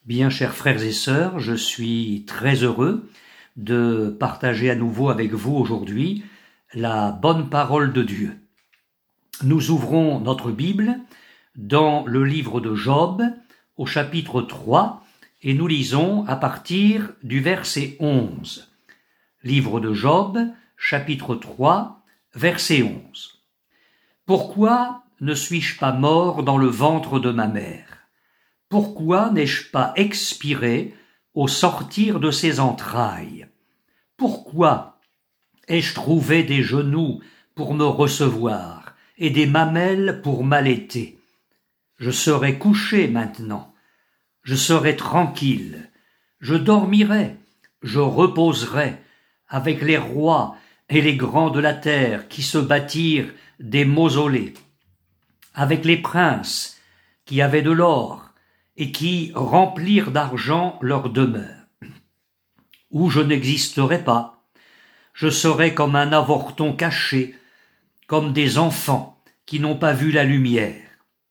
Bien, chers frères et sœurs, je suis très heureux de partager à nouveau avec vous aujourd'hui la bonne parole de Dieu. Nous ouvrons notre Bible dans le livre de Job au chapitre 3 et nous lisons à partir du verset 11. Livre de Job, chapitre 3, verset 11. Pourquoi ne suis-je pas mort dans le ventre de ma mère ? Pourquoi n'ai-je pas expiré au sortir de ses entrailles ? Pourquoi ai-je trouvé des genoux pour me recevoir et des mamelles pour m'allaiter ? Je serai couché maintenant, je serai tranquille, je dormirai, je reposerai avec les rois et les grands de la terre qui se bâtirent des mausolées, avec les princes qui avaient de l'or et qui remplirent d'argent leur demeure. Où je n'existerai pas, je serai comme un avorton caché, comme des enfants qui n'ont pas vu la lumière.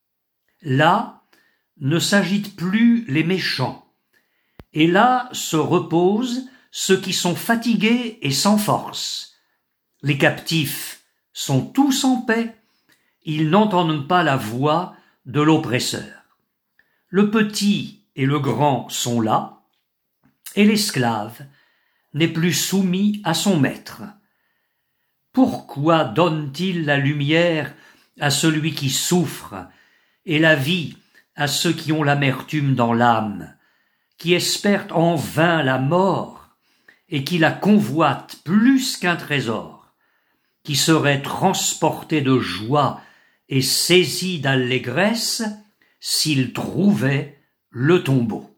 Là ne s'agitent plus les méchants, et là se reposent ceux qui sont fatigués et sans force. Les captifs sont tous en paix, ils n'entendent pas la voix de l'oppresseur. Le petit et le grand sont là, et l'esclave n'est plus soumis à son maître. Pourquoi donne-t-il la lumière à celui qui souffre, et la vie à ceux qui ont l'amertume dans l'âme, qui espèrent en vain la mort, et qui la convoitent plus qu'un trésor, qui seraient transportés de joie et saisis d'allégresse, s'il trouvait le tombeau.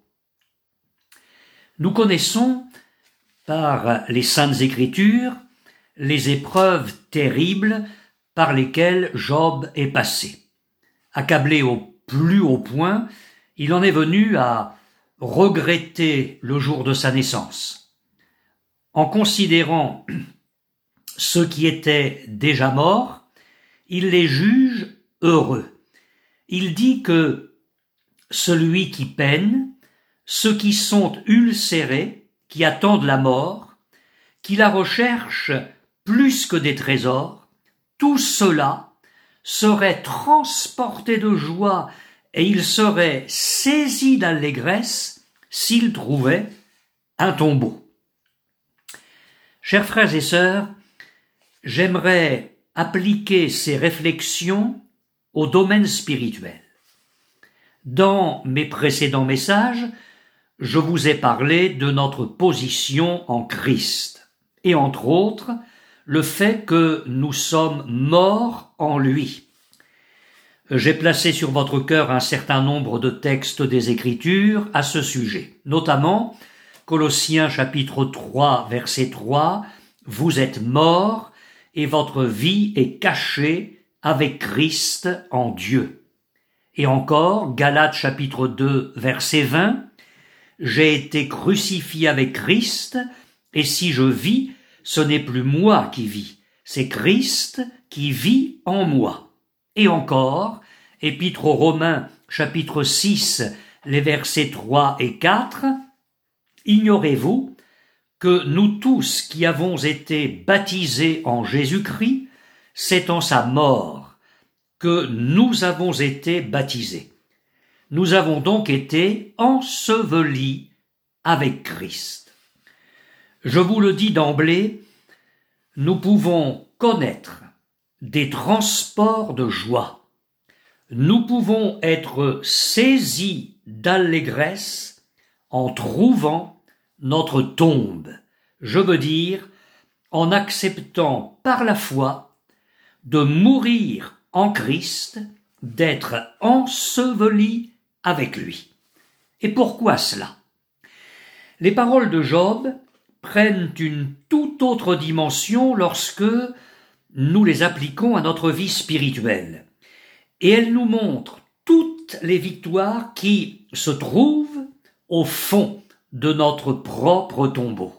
Nous connaissons, par les Saintes Écritures, les épreuves terribles par lesquelles Job est passé. Accablé au plus haut point, il en est venu à regretter le jour de sa naissance. En considérant ceux qui étaient déjà morts, il les juge heureux. Il dit que celui qui peine, ceux qui sont ulcérés, qui attendent la mort, qui la recherchent plus que des trésors, tout cela serait transporté de joie et il serait saisi d'allégresse s'il trouvait un tombeau. Chers frères et sœurs, j'aimerais appliquer ces réflexions au domaine spirituel. Dans mes précédents messages, je vous ai parlé de notre position en Christ, et entre autres, le fait que nous sommes morts en lui. J'ai placé sur votre cœur un certain nombre de textes des Écritures à ce sujet, notamment Colossiens chapitre 3, verset 3, « Vous êtes morts et votre vie est cachée avec Christ en Dieu. » Et encore, Galates chapitre 2, verset 20, « J'ai été crucifié avec Christ, et si je vis, ce n'est plus moi qui vis, c'est Christ qui vit en moi. » Et encore, Épître aux Romains chapitre 6, les versets 3 et 4, « Ignorez-vous que nous tous qui avons été baptisés en Jésus-Christ, c'est en sa mort que nous avons été baptisés. Nous avons donc été ensevelis avec Christ. » Je vous le dis d'emblée, nous pouvons connaître des transports de joie. Nous pouvons être saisis d'allégresse en trouvant notre tombe. Je veux dire, en acceptant par la foi de mourir en Christ, d'être enseveli avec lui. Et pourquoi cela ? Les paroles de Job prennent une toute autre dimension lorsque nous les appliquons à notre vie spirituelle. Et elles nous montrent toutes les victoires qui se trouvent au fond de notre propre tombeau.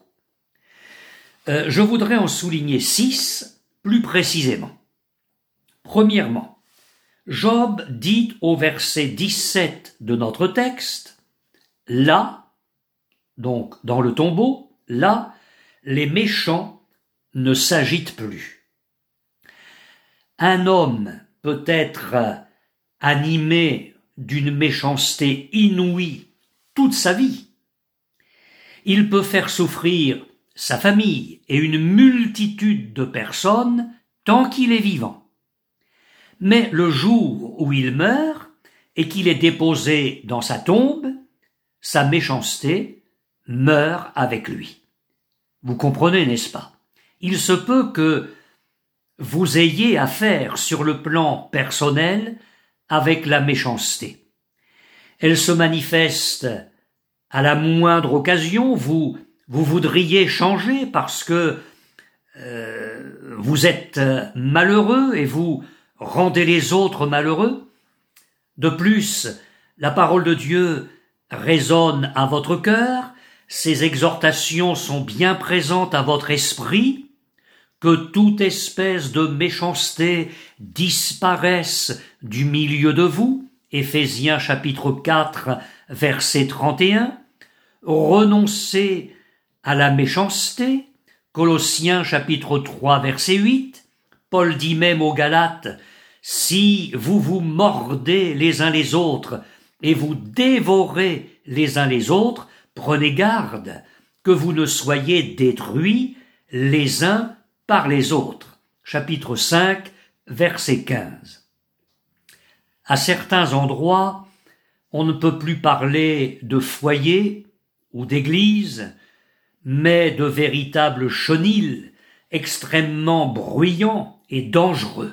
Je voudrais en souligner 6 plus précisément. Premièrement, Job dit au verset 17 de notre texte là, donc dans le tombeau, là, les méchants ne s'agitent plus. Un homme peut être animé d'une méchanceté inouïe toute sa vie. Il peut faire souffrir sa famille et une multitude de personnes tant qu'il est vivant. Mais le jour où il meurt et qu'il est déposé dans sa tombe, sa méchanceté meurt avec lui. Vous comprenez, n'est-ce pas? Il se peut que vous ayez affaire sur le plan personnel avec la méchanceté. Elle se manifeste à la moindre occasion, vous voudriez changer parce que vous êtes malheureux et vous rendez les autres malheureux. De plus, la parole de Dieu résonne à votre cœur, ses exhortations sont bien présentes à votre esprit, que toute espèce de méchanceté disparaisse du milieu de vous, Éphésiens chapitre 4, verset 31, renoncez à la méchanceté, Colossiens chapitre 3, verset 8, Paul dit même aux Galates, si vous vous mordez les uns les autres et vous dévorez les uns les autres, prenez garde que vous ne soyez détruits les uns par les autres. Chapitre 5, verset 15. À certains endroits, on ne peut plus parler de foyer ou d'église, mais de véritables chenils extrêmement bruyants et dangereux.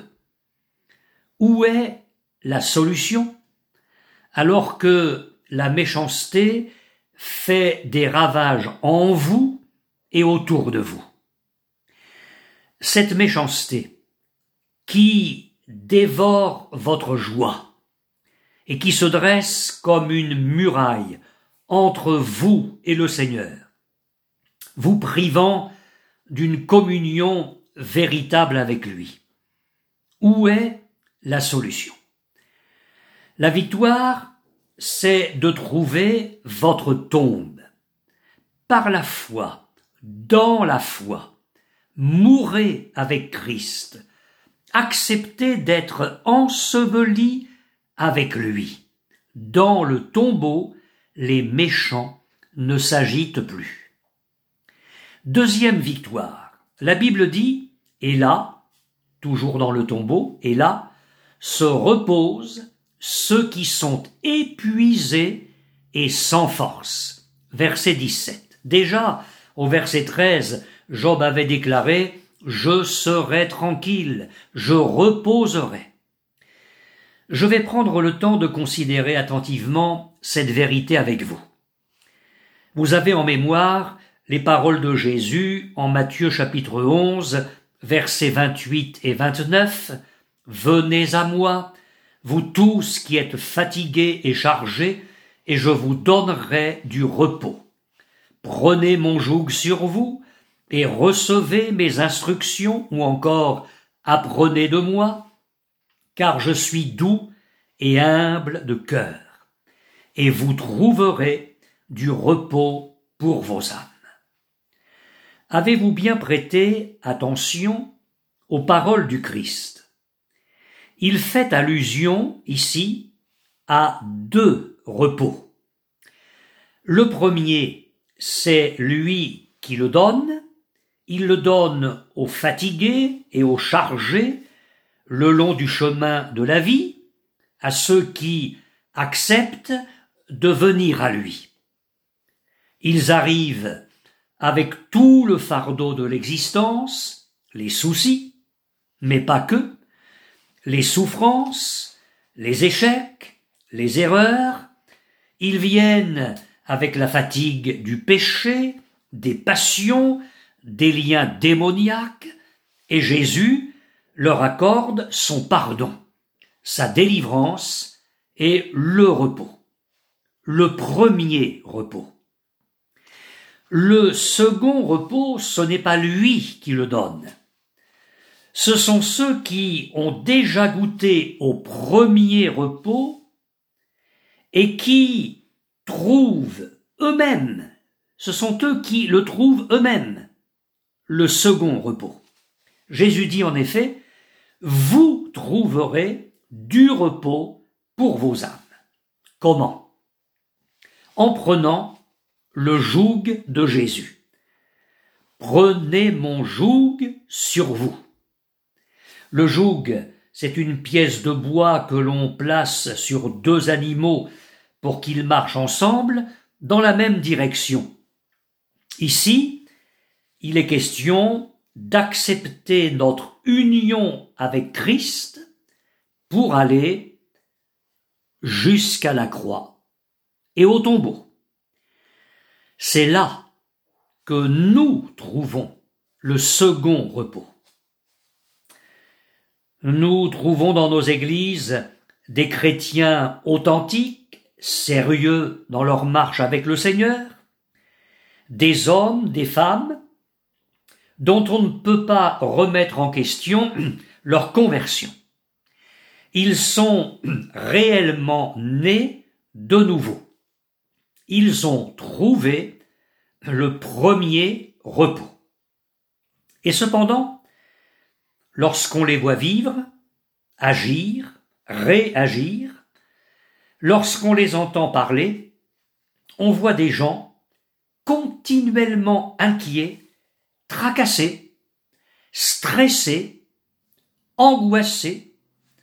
Où est la solution? Alors que la méchanceté fait des ravages en vous et autour de vous. Cette méchanceté qui dévore votre joie et qui se dresse comme une muraille entre vous et le Seigneur, vous privant d'une communion véritable avec lui. Où est la solution? La victoire, c'est de trouver votre tombe. Par la foi, dans la foi, mourrez avec Christ, acceptez d'être enseveli avec lui. Dans le tombeau, les méchants ne s'agitent plus. Deuxième victoire. La Bible dit, et là, toujours dans le tombeau, et là, se reposent ceux qui sont épuisés et sans force. Verset 17. Déjà, au verset 13, Job avait déclaré « Je serai tranquille, je reposerai ». Je vais prendre le temps de considérer attentivement cette vérité avec vous. Vous avez en mémoire les paroles de Jésus en Matthieu chapitre 11, versets 28 et 29. « Venez à moi, vous tous qui êtes fatigués et chargés, et je vous donnerai du repos. Prenez mon joug sur vous, et recevez mes instructions, ou encore apprenez de moi, car je suis doux et humble de cœur, et vous trouverez du repos pour vos âmes. » Avez-vous bien prêté attention aux paroles du Christ? Il fait allusion ici à deux repos. Le premier, c'est lui qui le donne. Il le donne aux fatigués et aux chargés le long du chemin de la vie, à ceux qui acceptent de venir à lui. Ils arrivent avec tout le fardeau de l'existence, les soucis, mais pas que, les souffrances, les échecs, les erreurs. Ils viennent avec la fatigue du péché, des passions, des liens démoniaques, et Jésus leur accorde son pardon, sa délivrance et le repos. Le premier repos. Le second repos, ce n'est pas lui qui le donne. Ce sont ceux qui ont déjà goûté au premier repos et qui trouvent eux-mêmes, ce sont eux qui le trouvent eux-mêmes, le second repos. Jésus dit en effet, vous trouverez du repos pour vos âmes. Comment? En prenant le joug de Jésus. Prenez mon joug sur vous. Le joug, c'est une pièce de bois que l'on place sur deux animaux pour qu'ils marchent ensemble dans la même direction. Ici, il est question d'accepter notre union avec Christ pour aller jusqu'à la croix et au tombeau. C'est là que nous trouvons le second repos. Nous trouvons dans nos églises des chrétiens authentiques, sérieux dans leur marche avec le Seigneur, des hommes, des femmes, dont on ne peut pas remettre en question leur conversion. Ils sont réellement nés de nouveau. Ils ont trouvé le premier repos. Et cependant, lorsqu'on les voit vivre, agir, réagir, lorsqu'on les entend parler, on voit des gens continuellement inquiets, tracassés, stressés, angoissés,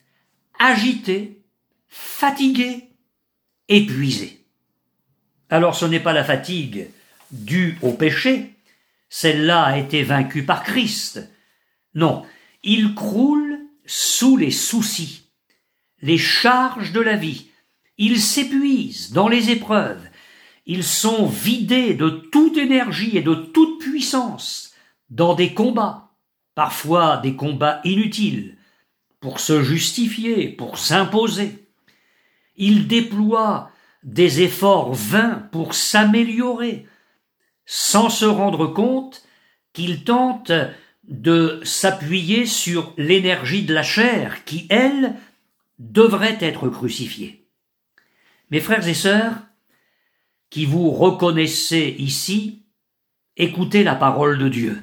agités, fatigués, épuisés. Alors ce n'est pas la fatigue due au péché, celle-là a été vaincue par Christ. Non, ils croulent sous les soucis, les charges de la vie. Ils s'épuisent dans les épreuves. Ils sont vidés de toute énergie et de toute puissance dans des combats, parfois des combats inutiles, pour se justifier, pour s'imposer. Ils déploient des efforts vains pour s'améliorer, sans se rendre compte qu'ils tentent de s'appuyer sur l'énergie de la chair qui, elle, devrait être crucifiée. Mes frères et sœurs, qui vous reconnaissez ici, écoutez la parole de Dieu.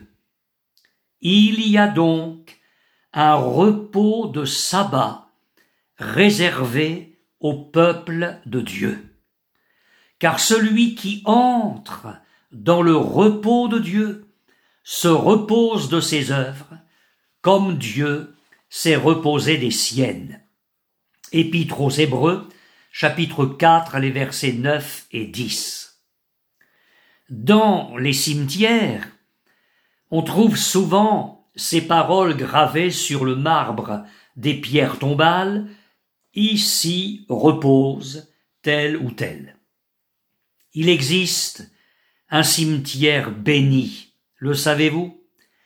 Il y a donc un repos de sabbat réservé au peuple de Dieu. Car celui qui entre dans le repos de Dieu se repose de ses œuvres, comme Dieu s'est reposé des siennes. Épître aux Hébreux, chapitre 4, les versets 9 et 10. Dans les cimetières, on trouve souvent ces paroles gravées sur le marbre des pierres tombales, « Ici repose tel ou tel ». Il existe un cimetière béni, le savez-vous?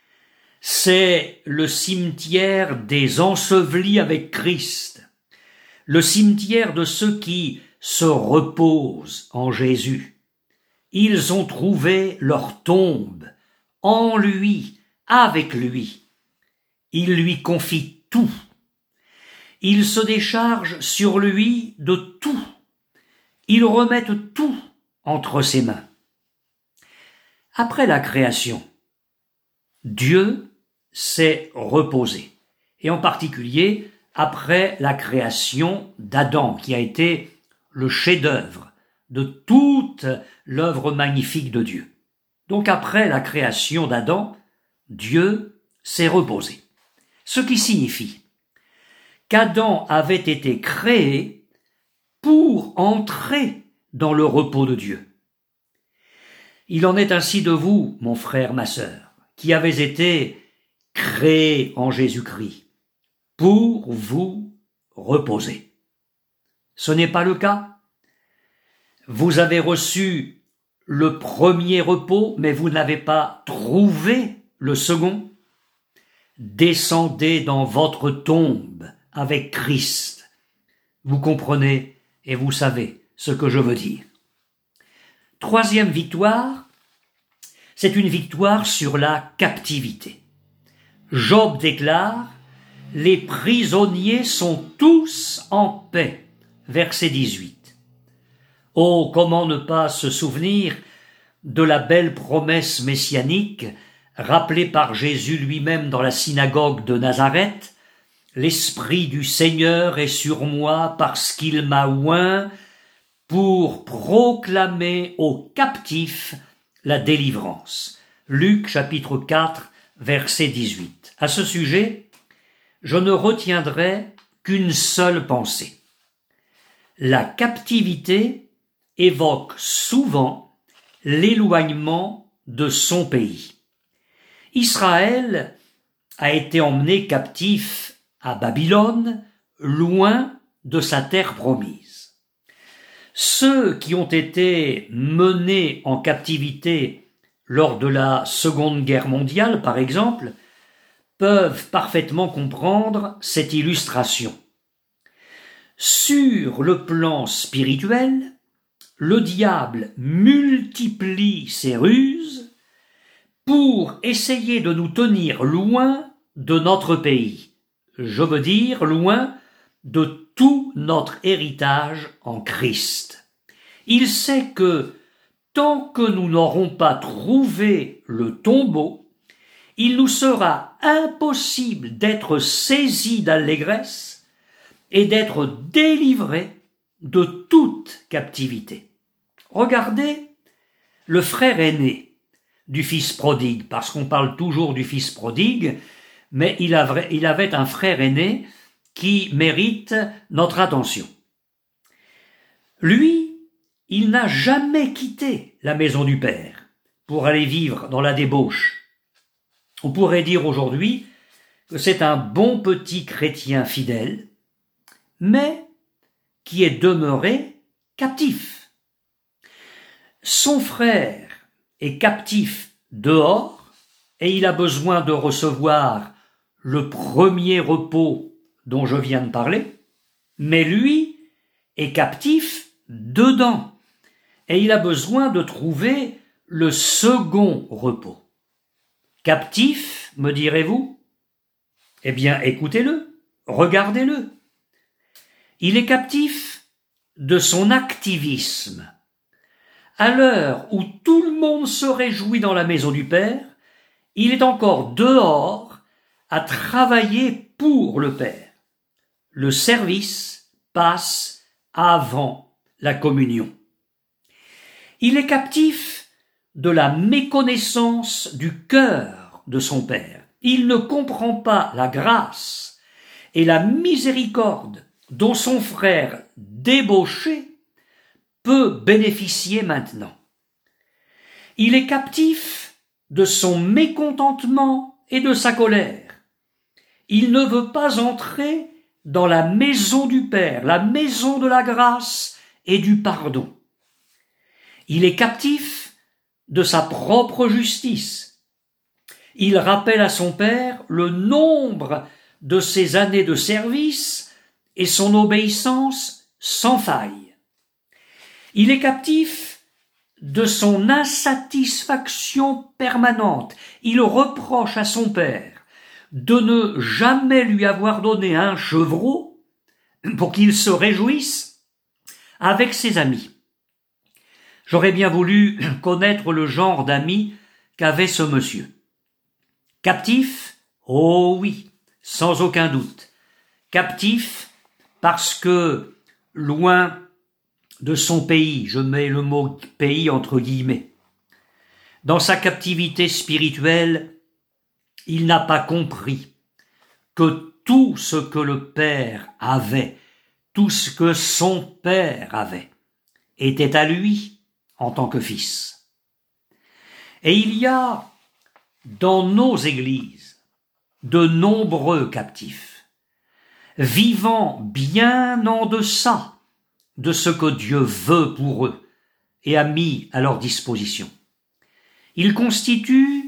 C'est le cimetière des ensevelis avec Christ, le cimetière de ceux qui se reposent en Jésus. Ils ont trouvé leur tombe en lui, avec lui. Ils lui confient tout. Ils se déchargent sur lui de tout. Ils remettent tout entre ses mains. Après la création, Dieu s'est reposé, et en particulier après la création d'Adam, qui a été le chef-d'œuvre de toute l'œuvre magnifique de Dieu. Donc après la création d'Adam, Dieu s'est reposé. Ce qui signifie qu'Adam avait été créé pour entrer dans le repos de Dieu. Il en est ainsi de vous, mon frère, ma sœur, qui avez été créés en Jésus-Christ, pour vous reposer. Ce n'est pas le cas. Vous avez reçu le premier repos, mais vous n'avez pas trouvé le second. Descendez dans votre tombe avec Christ. Vous comprenez et vous savez ce que je veux dire. Troisième victoire, c'est une victoire sur la captivité. Job déclare « Les prisonniers sont tous en paix ». Verset 18. Oh, comment ne pas se souvenir de la belle promesse messianique rappelée par Jésus lui-même dans la synagogue de Nazareth. L'Esprit du Seigneur est sur moi parce qu'il m'a oint pour proclamer aux captifs la délivrance. Luc chapitre 4 verset 18. À ce sujet, je ne retiendrai qu'une seule pensée. La captivité évoque souvent l'éloignement de son pays. Israël a été emmené captif à Babylone, loin de sa terre promise. Ceux qui ont été menés en captivité lors de la Seconde Guerre mondiale, par exemple, peuvent parfaitement comprendre cette illustration. Sur le plan spirituel, le diable multiplie ses ruses pour essayer de nous tenir loin de notre pays. Je veux dire loin de tout notre héritage en Christ. Il sait que tant que nous n'aurons pas trouvé le tombeau, il nous sera impossible d'être saisis d'allégresse et d'être délivrés de toute captivité. Regardez le frère aîné du fils prodigue, parce qu'on parle toujours du fils prodigue, mais il avait un frère aîné qui mérite notre attention. Lui, il n'a jamais quitté la maison du Père pour aller vivre dans la débauche. On pourrait dire aujourd'hui que c'est un bon petit chrétien fidèle, mais qui est demeuré captif. Son frère est captif dehors et il a besoin de recevoir le premier repos dont je viens de parler, mais lui est captif dedans et il a besoin de trouver le second repos. Captif, me direz-vous? Eh bien, écoutez-le, regardez-le. Il est captif de son activisme. À l'heure où tout le monde se réjouit dans la maison du Père, il est encore dehors à travailler pour le Père. Le service passe avant la communion. Il est captif de la méconnaissance du cœur de son Père. Il ne comprend pas la grâce et la miséricorde dont son frère débauché peut bénéficier maintenant. Il est captif de son mécontentement et de sa colère. Il ne veut pas entrer dans la maison du Père, la maison de la grâce et du pardon. Il est captif de sa propre justice. Il rappelle à son Père le nombre de ses années de service et son obéissance sans faille. Il est captif de son insatisfaction permanente. Il reproche à son Père de ne jamais lui avoir donné un chevreau pour qu'il se réjouisse avec ses amis. J'aurais bien voulu connaître le genre d'amis qu'avait ce monsieur. Captif? Oh oui, sans aucun doute. Captif parce que, loin de son pays, je mets le mot pays entre guillemets, dans sa captivité spirituelle, il n'a pas compris que tout ce que le Père avait, tout ce que son Père avait, était à lui en tant que fils. Et il y a dans nos églises de nombreux captifs, vivant bien en deçà de ce que Dieu veut pour eux et a mis à leur disposition. Ils constituent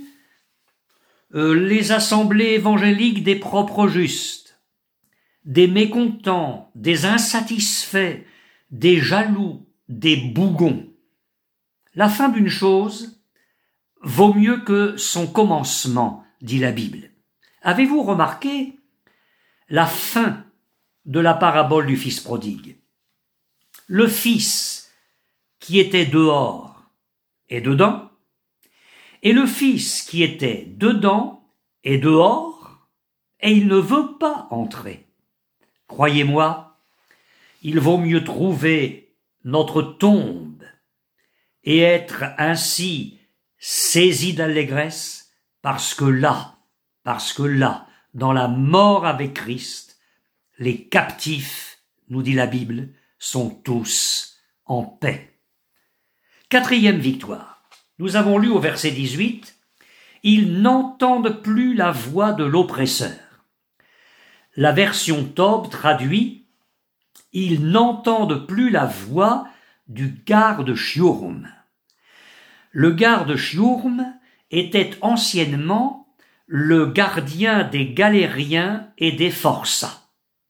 les assemblées évangéliques des propres justes, des mécontents, des insatisfaits, des jaloux, des bougons. La fin d'une chose vaut mieux que son commencement, dit la Bible. Avez-vous remarqué la fin de la parabole du fils prodigue? Le fils qui était dehors est dedans, et le Fils qui était dedans est dehors, et il ne veut pas entrer. Croyez-moi, il vaut mieux trouver notre tombe et être ainsi saisi d'allégresse, parce que là, dans la mort avec Christ, les captifs, nous dit la Bible, sont tous en paix. Quatrième victoire. Nous avons lu au verset 18, « Ils n'entendent plus la voix de l'oppresseur ». La version Tob traduit, « Ils n'entendent plus la voix du garde Shiourm ». Le garde Shiourm était anciennement le gardien des galériens et des forçats.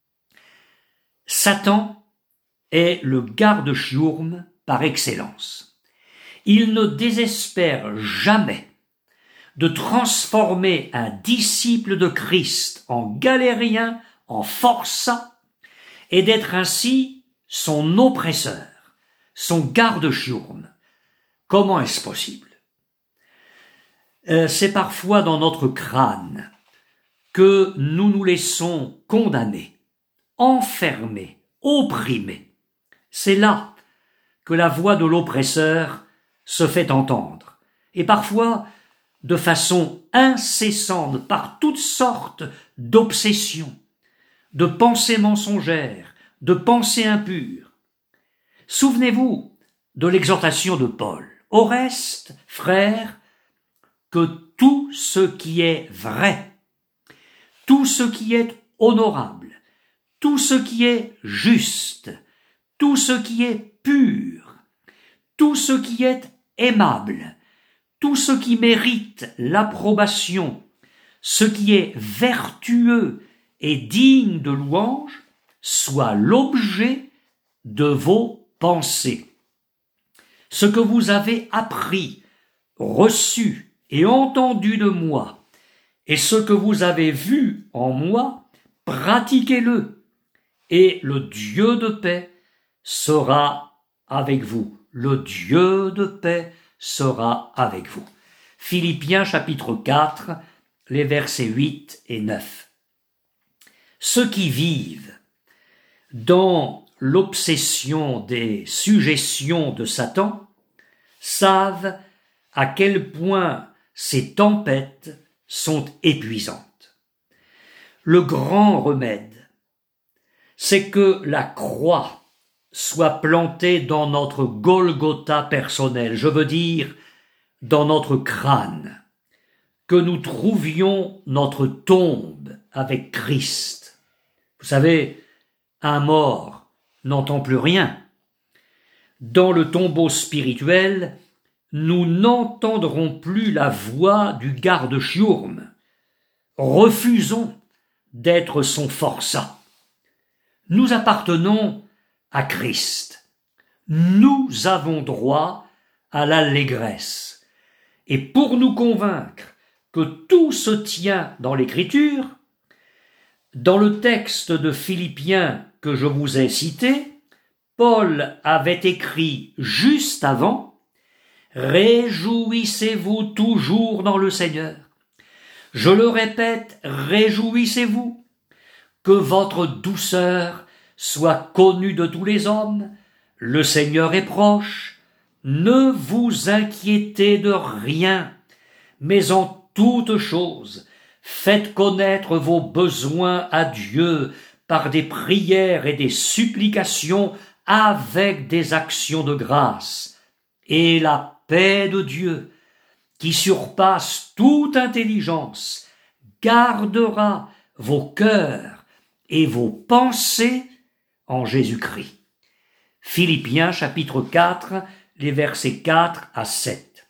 Satan est le garde Shiourm par excellence. Il ne désespère jamais de transformer un disciple de Christ en galérien, en forçat, et d'être ainsi son oppresseur, son garde Shiourm. Comment est-ce possible? C'est parfois dans notre crâne que nous nous laissons condamner, enfermer, opprimer. C'est là que la voix de l'oppresseur se fait entendre, et parfois de façon incessante par toutes sortes d'obsessions, de pensées mensongères, de pensées impures. Souvenez-vous de l'exhortation de Paul. Au reste, frères, que tout ce qui est vrai, tout ce qui est honorable, tout ce qui est juste, tout ce qui est pur, tout ce qui est aimable, tout ce qui mérite l'approbation, ce qui est vertueux et digne de louange, soit l'objet de vos pensées. Ce que vous avez appris, reçu et entendu de moi, et ce que vous avez vu en moi, pratiquez-le, et le Dieu de paix sera avec vous. Le Dieu de paix sera avec vous. Philippiens chapitre 4, les versets 8 et 9. Ceux qui vivent dans l'obsession des suggestions de Satan savent à quel point ces tempêtes sont épuisantes. Le grand remède, c'est que la croix soit plantée dans notre Golgotha personnel, je veux dire dans notre crâne, que nous trouvions notre tombe avec Christ. Vous savez, un mort n'entend plus rien. Dans le tombeau spirituel, nous n'entendrons plus la voix du garde Shiourm. Refusons d'être son forçat. Nous appartenons à Christ. Nous avons droit à l'allégresse. Et pour nous convaincre que tout se tient dans l'Écriture, dans le texte de Philippiens que je vous ai cité, Paul avait écrit juste avant « Réjouissez-vous toujours dans le Seigneur ». Je le répète, réjouissez-vous, que votre douceur soit connue de tous les hommes, le Seigneur est proche, ne vous inquiétez de rien, mais en toute chose, faites connaître vos besoins à Dieu par des prières et des supplications avec des actions de grâce, et la paix de Dieu, qui surpasse toute intelligence, gardera vos cœurs et vos pensées en Jésus-Christ. Philippiens chapitre 4, les versets 4 à 7.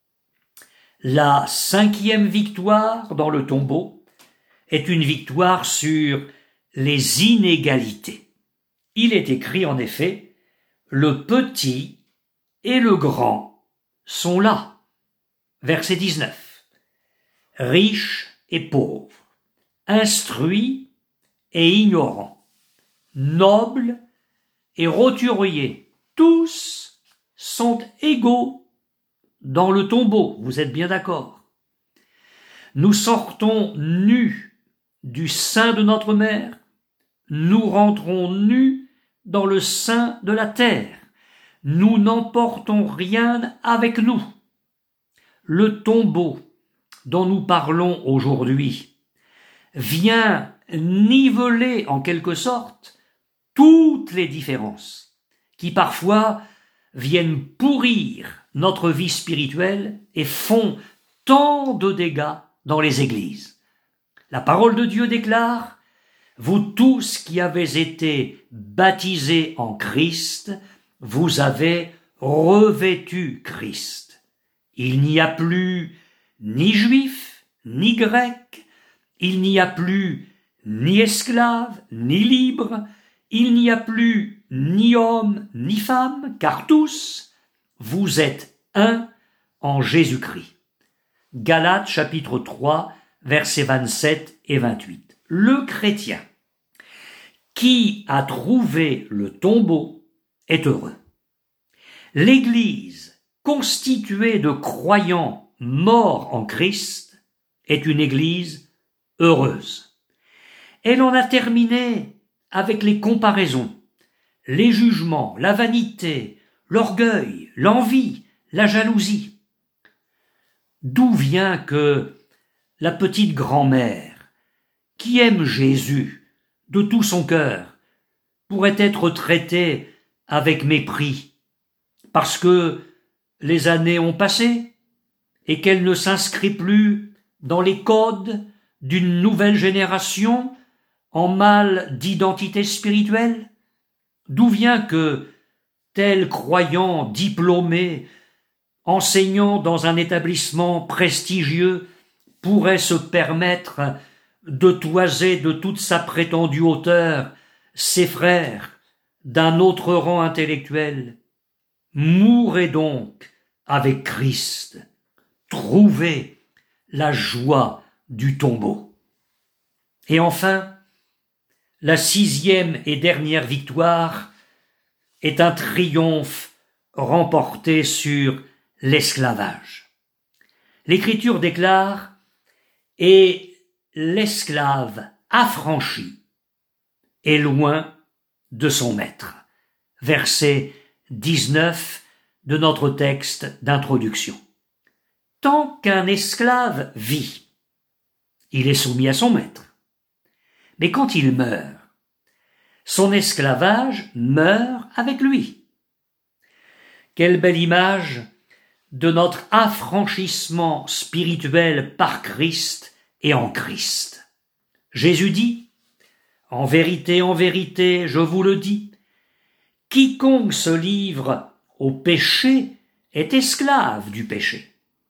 La 5e victoire dans le tombeau est une victoire sur les inégalités. Il est écrit en effet, le petit et le grand sont là. Verset 19. Riches et pauvres, instruits et ignorants, nobles et roturiers, tous sont égaux dans le tombeau. Vous êtes bien d'accord? Nous sortons nus du sein de notre mère, nous rentrons nus dans le sein de la terre. Nous n'emportons rien avec nous. Le tombeau dont nous parlons aujourd'hui vient niveler en quelque sorte toutes les différences qui parfois viennent pourrir notre vie spirituelle et font tant de dégâts dans les églises. La parole de Dieu déclare: vous tous qui avez été baptisés en Christ, vous avez revêtu Christ. Il n'y a plus ni juif, ni grec, il n'y a plus ni esclave, ni libre, il n'y a plus ni homme, ni femme, car tous, vous êtes un en Jésus-Christ. Galates chapitre 3, versets 27 et 28. Le chrétien qui a trouvé le tombeau est heureux. L'Église constituée de croyants morts en Christ est une Église heureuse. Elle en a terminé avec les comparaisons, les jugements, la vanité, l'orgueil, l'envie, la jalousie. D'où vient que la petite grand-mère, qui aime Jésus de tout son cœur, pourrait être traitée avec mépris, parce que les années ont passé et qu'elle ne s'inscrit plus dans les codes d'une nouvelle génération en mal d'identité spirituelle? D'où vient que tel croyant diplômé, enseignant dans un établissement prestigieux, pourrait se permettre de toiser de toute sa prétendue hauteur ses frères d'un autre rang intellectuel? Mourez donc avec Christ, trouvez la joie du tombeau. Et enfin, la 6e et dernière victoire est un triomphe remporté sur l'esclavage. L'Écriture déclare: et l'esclave affranchi est loin de son maître. Verset 19 de notre texte d'introduction. Tant qu'un esclave vit, il est soumis à son maître. Mais quand il meurt, son esclavage meurt avec lui. Quelle belle image de notre affranchissement spirituel par Christ et en Christ. Jésus dit: en vérité, je vous le dis, quiconque se livre au péché est esclave du péché.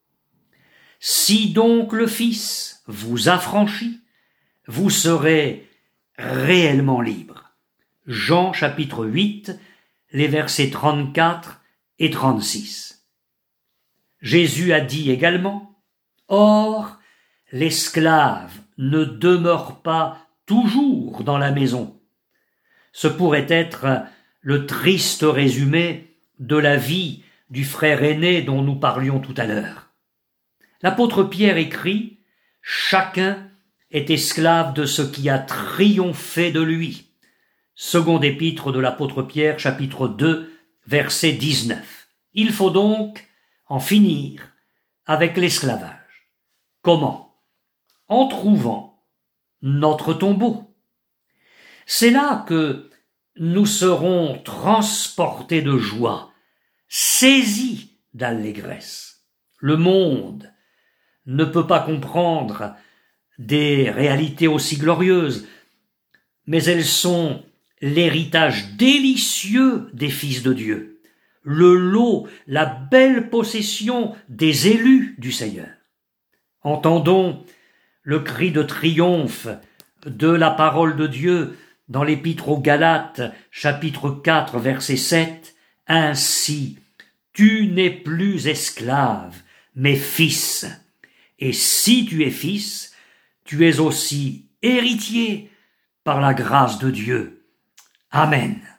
Si donc le Fils vous affranchit, vous serez réellement libre. Jean chapitre 8, les versets 34 et 36. Jésus a dit également: or, l'esclave ne demeure pas toujours dans la maison. Ce pourrait être le triste résumé de la vie du frère aîné dont nous parlions tout à l'heure. L'apôtre Pierre écrit: chacun est esclave de ce qui a triomphé de lui. Seconde épître de l'apôtre Pierre, chapitre 2, verset 19. Il faut donc en finir avec l'esclavage. Comment? En trouvant notre tombeau. C'est là que nous serons transportés de joie, saisis d'allégresse. Le monde ne peut pas comprendre des réalités aussi glorieuses, mais elles sont l'héritage délicieux des fils de Dieu, le lot, la belle possession des élus du Seigneur. Entendons le cri de triomphe de la parole de Dieu dans l'Épître aux Galates, chapitre 4, verset 7. Ainsi, tu n'es plus esclave, mais fils. Et si tu es fils, tu es aussi héritier par la grâce de Dieu. Amen.